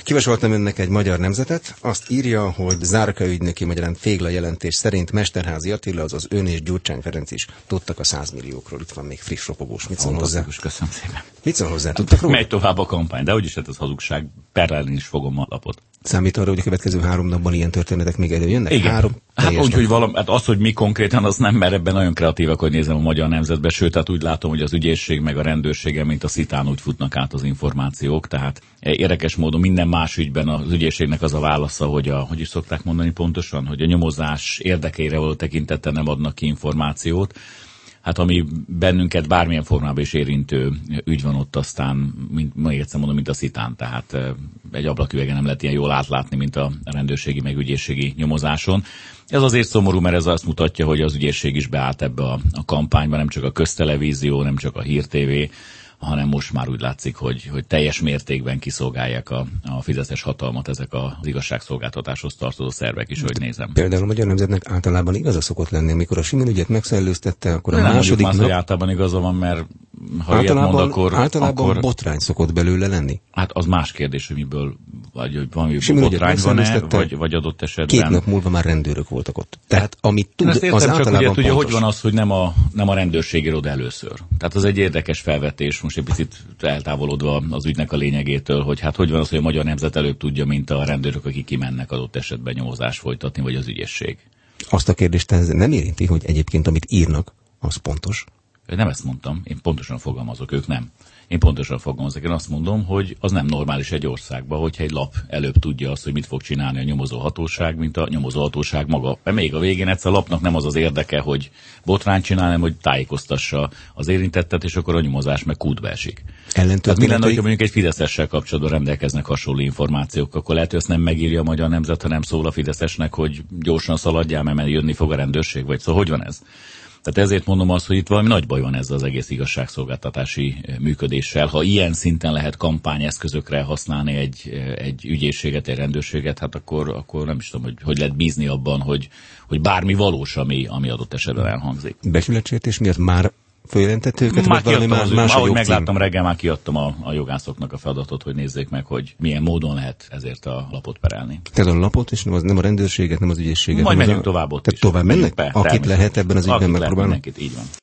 Kivasoltam önnek egy Magyar Nemzetet, azt írja, hogy Zárka ügynöki magyarán Fégla jelentés szerint Mesterházy Attila, azaz ön és Gyurcsány Ferenc is tudtak a 100 milliókról. Itt van még friss ropogós. Mit szól hozzá? Köszönöm szépen. Mit szól hozzá? Tudtak róla? Megy tovább a kampány, de úgyis ez hazugság. Perrelni is fogom a lapot. Számít arra, hogy a következő 3 napban ilyen történetek még előjönnek? Igen. Az, hogy mi konkrétan, az nem, mert ebben nagyon kreatívak, hogy nézem a Magyar Nemzetbe, sőt, hát úgy látom, hogy az ügyészség meg a rendőrsége, mint a szitán úgy futnak át az információk, tehát érdekes módon minden más ügyben az ügyészségnek az a válasza, hogy is szokták mondani pontosan, hogy a nyomozás érdekeire való tekintettel nem adnak ki információt. Hát ami bennünket bármilyen formában is érintő ügy van ott, aztán, még egyszer mondom, mint a szitán, tehát egy ablaküvegen nem lehet ilyen jól átlátni, mint a rendőrségi meg ügyészségi nyomozáson. Ez azért szomorú, mert ez azt mutatja, hogy az ügyészség is beállt ebbe a kampányba, nem csak a köztelevízió, nem csak a Hír TV, hanem most már úgy látszik, hogy teljes mértékben kiszolgálják a fideszes hatalmat ezek az igazságszolgáltatáshoz tartozó szervek is, hogy nézem. Például a Magyar Nemzetnek általában igaza szokott lenni, amikor a Simon ügyet megszellőztette, akkor a második nap... hogy általában igaza van, mert ha ilyet mond, akkor botrány szokott belőle lenni? Hát az más kérdés, hogy miből, vagy valami botrány van-e, vagy adott esetben. 2 nap múlva már rendőrök voltak ott. Tehát amit tud, értem, az csak általában ugye, hogy van az, hogy nem a rendőrség ír oda először. Tehát az egy érdekes felvetés, most egy picit eltávolodva az ügynek a lényegétől, hogy hát hogy van az, hogy a Magyar Nemzet előbb tudja, mint a rendőrök, akik kimennek adott esetben nyomozást folytatni, vagy az ügyészség. Azt a kérdést ez nem érinti, hogy egyébként amit írnak, az pontos? Nem ezt mondtam, én pontosan fogalmazok, ők nem. Én pontosan fogalmazok, én azt mondom, hogy az nem normális egy országban, hogyha egy lap előbb tudja azt, hogy mit fog csinálni a nyomozóhatóság, mint a nyomozóhatóság maga. Mert még a végén egyszer a lapnak nem az érdeke, hogy botrányt csinál, hanem hogy tájékoztassa az érintettet, és akkor a nyomozás meg kútba esik. Tehát mi lenne, hogyha mondjuk egy fideszessel kapcsolatban rendelkeznek hasonló információk, akkor lehet, hogy ezt nem megírja a Magyar Nemzet, hanem szól a fideszesnek, hogy gyorsan szaladjál, mert jönni fog a rendőrség, vagy szóval hogy van ez? Tehát ezért mondom azt, hogy itt valami nagy baj van ezzel az egész igazságszolgáltatási működéssel. Ha ilyen szinten lehet kampányeszközökre használni egy ügyészséget, egy rendőrséget, hát akkor nem is tudom, hogy lehet bízni abban, hogy bármi valós, ami adott esetben elhangzik. Becsületsértés miatt már följelentett őket, vagy valami más ahogy megláttam reggel, már kiadtam a jogászoknak a feladatot, hogy nézzék meg, hogy milyen módon lehet ezért a lapot perelni. Tehát a lapot, és nem a rendőrséget, nem az ügyészséget. Majd megyünk tovább ott is. Tehát tovább mennek? Akit lehet ebben az ügyben megpróbálni? Így van.